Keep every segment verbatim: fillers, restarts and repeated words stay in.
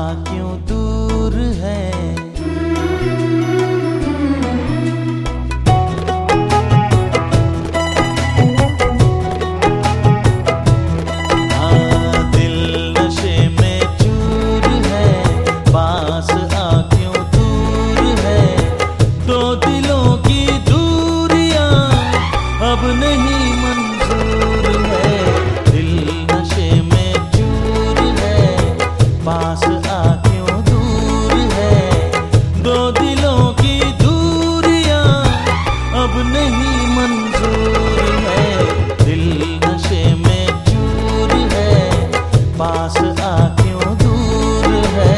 क्यों दूर है। हाँ, दिल नशे में चूर है, पास आ क्यों दूर है। दो दिलों की दूरियां अब नहीं मंजूर है। दिल नशे में चूर है, पास आ क्यों दूर है। दो दिलों की दूरियां अब नहीं मंजूर है। दिल नशे में चूर है, पास आ क्यों दूर है।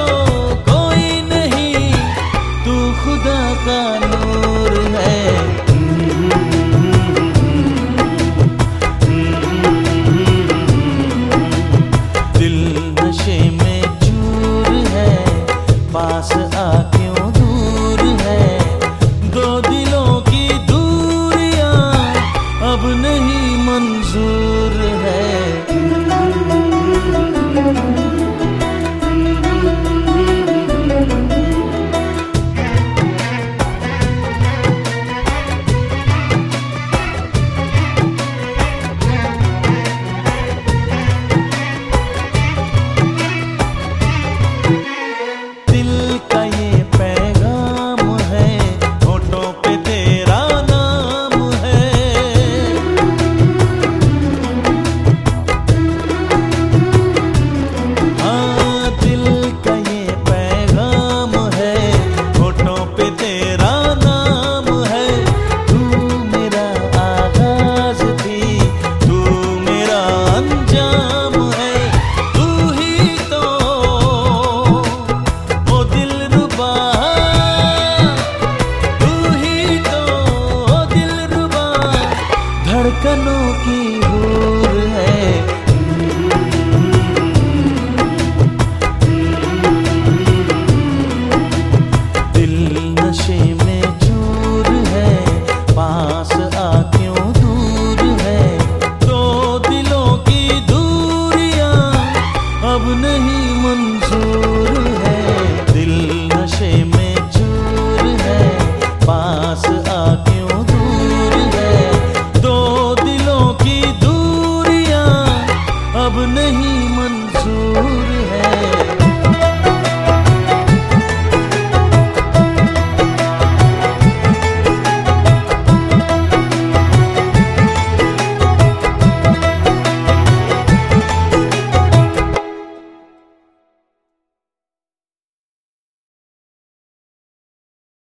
खुदा का नूर है।